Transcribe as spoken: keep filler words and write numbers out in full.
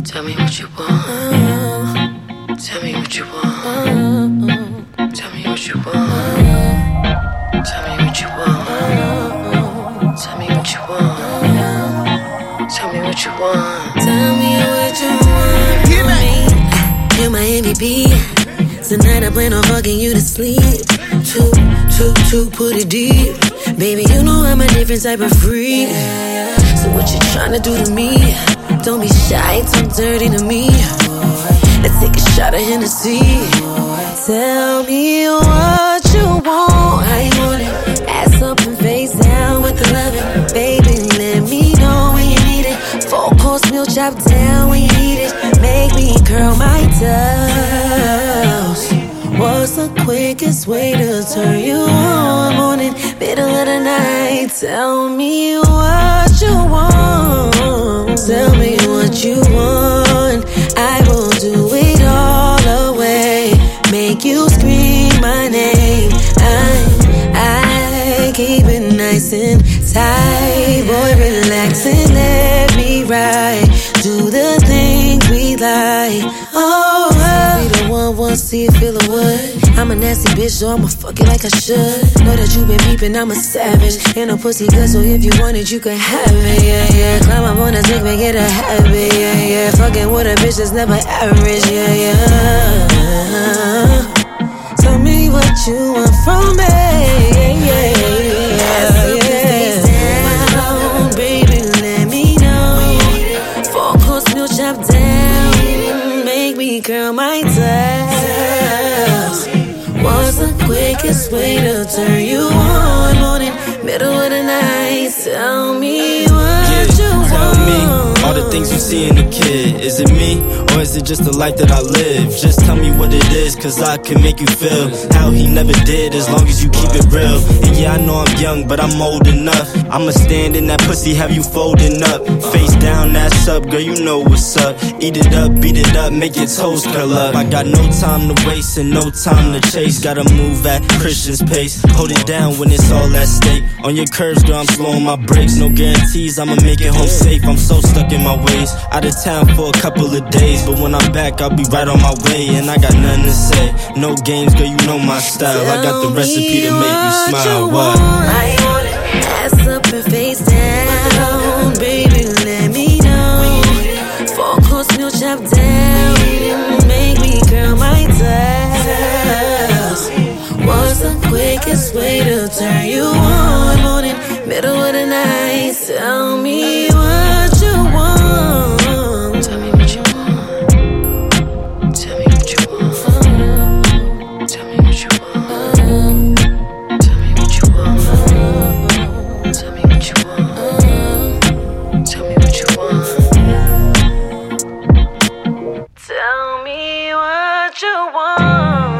Tell me what you want. Tell me what you want. Tell me what you want. Tell me what you want. Tell me what you want. Tell me what you want. Tell me what you want from me. You're my M V P. Tonight I plan on fucking you to sleep. Two, two, two, put it deep. Baby, you know I'm a different type of freak. So what you tryna do to me? Don't be shy, too dirty to me. Let's take a shot of Hennessy. Tell me what you want. How you want it? Ass up and face down with the loving. Baby, let me know when you need it. Four course meal chopped down when you need it. Make me curl my toes. What's the quickest way to turn you on? Morning, middle of the night. Tell me what you want. Tell me what you want. I will do it all away. Make you scream my name. I, I keep it nice and tight. Boy, relax and let me ride. Do the things we like. Oh, well. Be the one, one, see it, feel the wood. I'm a nasty bitch, so I'ma fuck it like I should. Know that you been peeping, I'm a savage. Ain't no pussy good, so if you want it, you can have it, yeah, yeah. Climb up on the dick, make it a habit, yeah, yeah. Fucking with a bitch that's never average, yeah, yeah. Tell me what you want from me, yeah, yeah, yeah, yeah. Down, baby, let me know. Four course meal chopped down. Make me curl my toes. What's the quickest way to turn you on? Morning, middle of the night. Tell me what yeah, you want. Tell me all the things you see in a kid. Is it me, or is it just the life that I live? Just tell me what it is, cause I can make you feel how he never did, as long as you keep it real. And yeah, I know I'm young, but I'm old enough. I'ma stand in that pussy, have you folding up. Face down, ass up, girl, you know what's up. Eat it up, beat it up, make your toes curl up. I got no time to waste and no time to chase. Gotta move at Christian's pace. Hold it down when it's all at stake. On your curves, girl, I'm slowing my brakes. No guarantees, I'ma make it home safe. I'm so stuck in my ways. Out of town for a couple of days, but when I'm back, I'll be right on my way. And I got nothing to say. No games, girl, you know my style. I got the recipe to make you smile. What? I want it. Ass up and face down. Baby, let me know. Four course meal chopped down. Make me curl my toes. What's the quickest way to turn you on? Morning, middle of the night. Tell me what you want. Tell me what you want. Tell me what you want. Tell me what you want. Tell me what you want. Tell me what you want. Tell me what you want. Tell me what you want.